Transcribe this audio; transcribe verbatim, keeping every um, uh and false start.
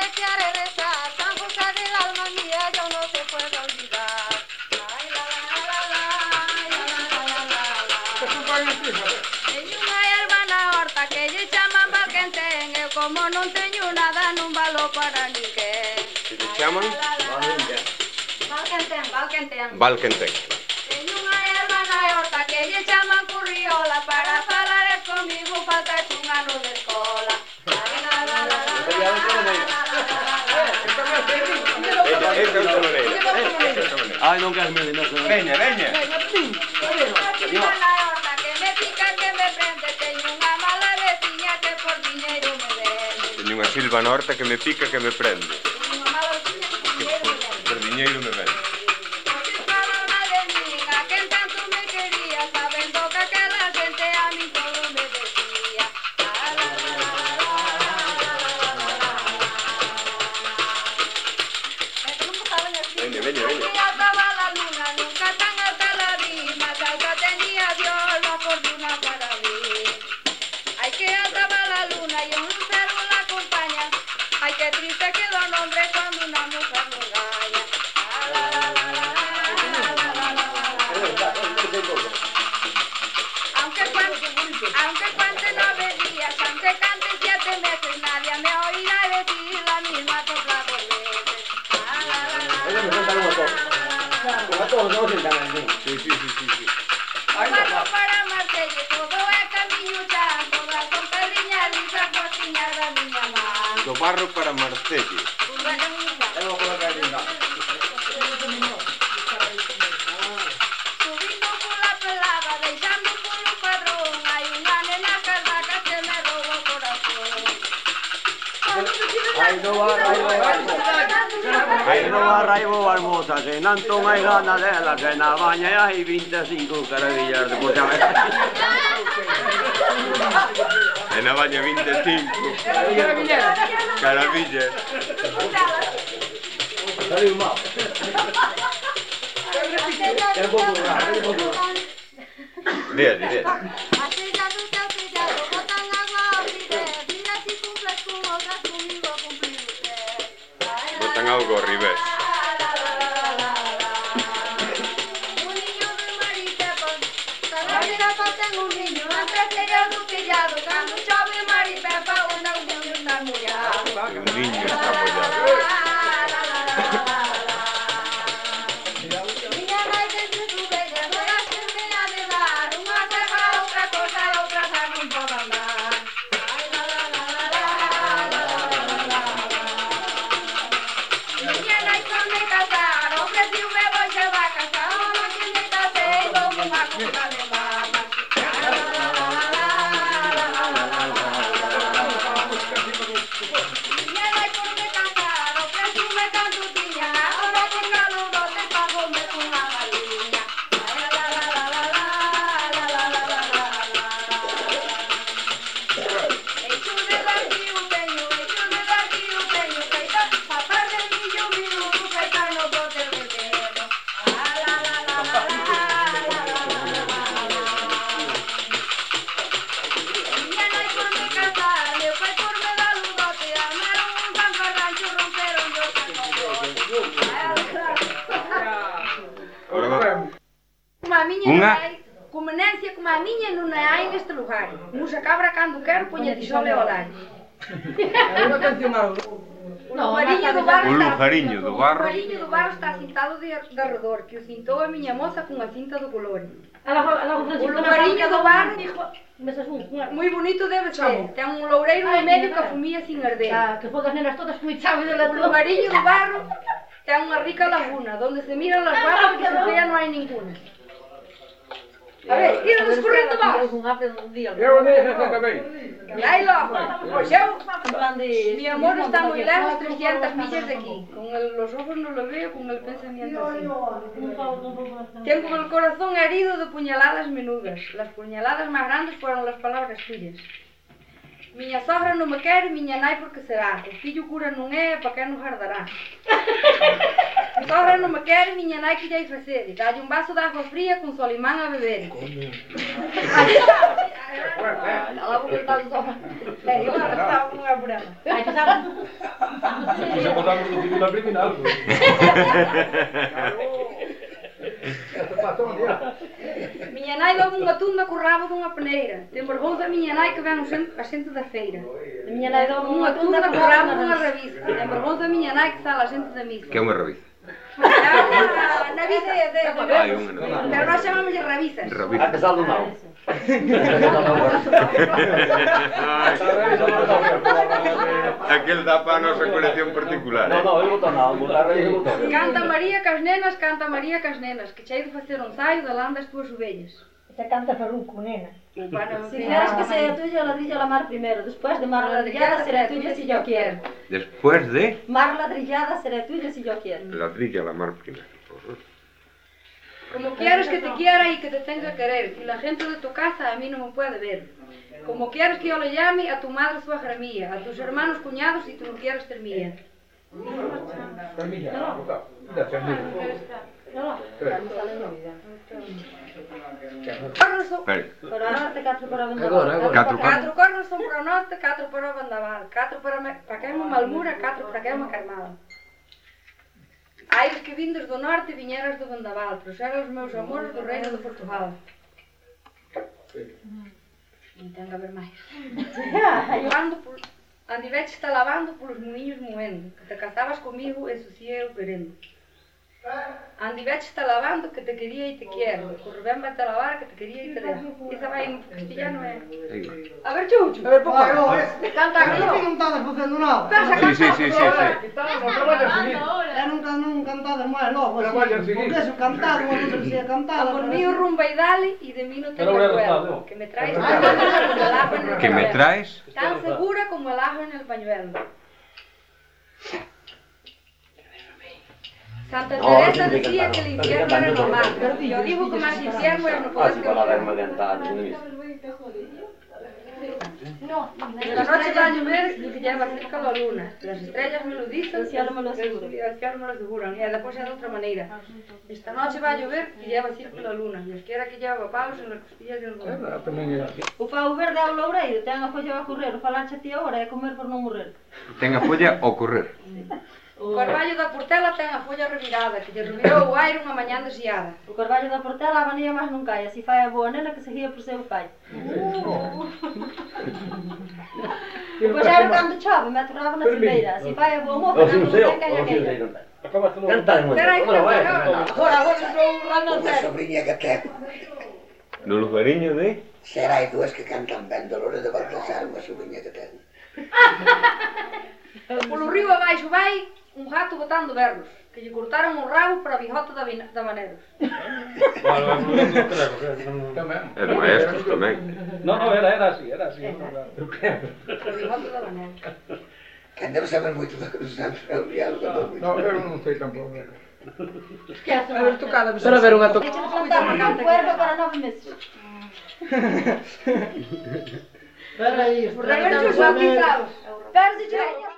te haré rezar, San José del alma mía, yo no te puedo olvidar. Ay, la, la, la, la, la, la, la, la, la. Teño unha hermana horta que lle chaman Valquentén, eu como non teño nada non valo para ninguén. Que lle chaman? Valquentén, Valquentén. Valquentén. Teño unha hermana horta que lle chaman Curriola, para falares comigo faltas un ano de escola. Ay, la, la, la, la, la, la, la, la. Ai, non queres medir, non sei. Veña, veña. Teño unha horta que me pica, que me prende, teño unha mala veciña que por diñeiro me vende. Teño unha silva na horta que me pica, que me prende. Teño unha mala veciña que por Que diñeiro por, me vende. por diñeiro me vende. Porque falaba de min, a quen tanto me quería, sabendo que aquela xente a min todo me decía. La, la, la, la, la, la, la, la, la. É que non me saben así. Veña, veña, veña. Que ataba la luna, nunca tan alta la vi, mas alta tenía Dios la fortuna para mí. Ay, que ataba la luna y un lucero la acompaña. Ay, qué triste quedó el hombre cuando una mujer lo engaña. La, la, la, la, la, la, la, la, la, la. Aunque cuente, aunque cuente nueve días, aunque cante siete meses, nadie me oirá decir la misma copla dos veces. La, la, la, la, la, la, la, la, la. Sí, sí, sí, sí, sí. Barco para Marsella, todo é camiño xa, todas son pedriñas lisas, cociñas da miña man. Do barro para Marsella. Subindo pola pelada, deixando polo padrón, hai unha nena casaca que me rouba o corazón. Ai, no va, ai, no va. Ai, no va, raibo barbosa, que non ton hai gana dela, que na baña hai vinte e cinco carabillas de por xa. E na baña vinte e cinco. Caravilla. Saliu mal. É pouco raro, é pouco raro. Día, día. Asellado, te asellado, botan agua ao ribe, mira si cumples con outras, comigo cumplir usted. Botan algo ao revés. Un niño de Maripepa, cada Maripepa ten un niño, antes sería un pillado, cando chove Maripepa, un niño está mollado. E un niño está mollado. Miña nai desde su vella, toda xente a de dar, unha terra, outra cosa, e outra xa non poden dar. Ai, la, la, la, la, la, la, la, la, la. Miña nai con me casar, ofreciume vos e va a casar, o que me casei, dou unha copa de vaca. La, la, la, la, la, la, la, la, la, la. Miña nai con me casar, ofreciume tanto tiña, agora con calor dote pagome cunha galiña. La, la, la, la, la, la, la, la, la, la, la, la. Hecho de barquillo teño, hecho de barquillo teño, feita papar de millo minuto, feita no bote de dedo. La, la, la, la, la, la, la, la, la, la. Miña nai por me casar, eu foi por me dar un dote, armaron un gran carrancho, romperon dos cacogotes. Como a miña Unha- non hai, conveniencia como a miña non hai neste lugar. Musa cabra cando quero poña tisole ao lado. O lujariño do barro O está- lujariño do barro. O lujariño do barro está cintado de, de redor, que o cintou a miña moza cunha cinta do color. O lujariño do barro, moi bonito debe ser. Ten un loureiro no medio que fumía sin arder. Que fodas nenas todas moi chaves de la O lujariño do barro ten unha rica laguna, donde se miran las barras que se fea non hai ninguna. A ver, tira descorrendo vos. Eu andei esta tamén. Aí logo, pois eu, mi amor está moi lejos, trescientas millas de aquí. Con el, los ojos no lo veo, con el pensamiento así. Tengo el corazón herido de puñaladas menudas. Las puñaladas más grandes fueron las palabras tuyas. Miña sogra non me quere, miña nai porque será. O fillo cura non é, pa que non guardará. Mi sogra non me quere, miña nai que lle facer. Dalle un vaso de agua fría con Solimán a beber. Aí está. Cala a boca, estás só. É, eu estava num problema. Ai, tu sabes? Você botava no tribunal criminal. Minha nai dá unha tunda co rabo dunha peneira. Ten vergonza a miña nai que ven a xente da feira. A miña nai dá Unha tunda co rabo dunha revista. Ten vergonza a miña nai que sala a xente da misa. Que é unha revista? Na, na vida de, de, de Hai unha revista. pero nós chamamos de revistas. Revista. A casal do mal. Aquel dá para a nosa colección particular. No, no, eu boto non, botar rei e botar. Canta María cas nenas, canta María cas nenas, que chei de facer un saio da lã das túas ovellas. Esta canta Farruco, nena. O pana Si quieres que sea tuya, ladrilla la mar primero. Después de mar ladrillada será tuya si yo quiero. Después de Mar ladrillada será tuya si yo quiero. ladrilla la mar primero. Como quieres que te quiera y que te tenga que querer, y la gente de tu casa a mí no me puede ver. Como quieres que yo le llame a tu madre suegra mía, a tus hermanos cuñados y tú no quieres ser mía. Cornos son, Espera. Para o norte, catro para o vendaval. Agora, agora. Catro para... catro cornos son para o norte, catro para o vendaval, catro para, me, para queima malmura, catro para queima carmada. Aires que vindes do norte viñeras do vendaval, trouxeran os meus amores do reino de Portugal. Non ten que haber máis. Ando por... Andiveche está lavando polos moinhos moendo, que te casabas comigo e suciei o querendo. Andiveche está lavando que te quería e te quiero, corre ben vete a lavar que te quería e te dejo. Esa vai en castellano é... A ver, Chucho. A ver, papá. Canta Pero aquilo. ti non estabas facendo nada. Pensa Sí, sí, sí, sí, sí. Eu nunca non cantades máis logo, así. Traballo seguido. Porque eso cantado, non sei se é cantado. Por mí o rumba e dale e de mí no te Pero voy a recuerdo. rezar, Que me traes tan segura como el ajo en el Que me pañuelo. traes? Tan segura como el ajo en el pañuelo. Santa No, Teresa no tiene que decía cantar, que el no. infierno era normal. Yo digo que más infierno era no poder Así para la verma cantar, non isto. La noche va a llover y que lleva cerca la luna. Las estrellas me lo dicen, El cielo me lo asegura. y el cielo me lo aseguran. Y después es de otra manera. Esta noche va a llover y lleva cerca la luna. Dios quiera que lleva palos en las costillas del mundo. O pau verde ao loureiro, ten a folla a correr, o falarche a ti agora é comer por non morrer. Ten a folla ao correr. O carballo da Portela ten a folla revirada, que lle revirou o aire unha mañán desviada. O carballo da Portela a vanilla máis non cai, así fai a boa nena que seguía por seu pai. Depois era cando chove, mete o rabo na silveira, así fai a boa moza, O si cando un seu, non ten caña o si un queira. sei non ten. Acabaste no... Cantar en Espera aí, Bueno, vai, espera, cantar. agora, agora estou rando Unha cero. sobrinha que ten. No lugariño de... Será hai dúas que cantan ben, Dolores de Baltasar, unha sobrinha que ten. Polo río abaixo vai un gato botando berros, que lle cortaron o rabo para a bijota da, vina- da Vaneros. É de maestros tamén. No, no, era, era así, era así. Para a bijota da Vaneros. Quen debe saber moito do San Real cando No, eu non sei tampouco. A ver, tocada. Pero a ver unha to... Eche de plantar un cuervo para nove meses. Espera aí, Por rever tus bautizados. Perdi,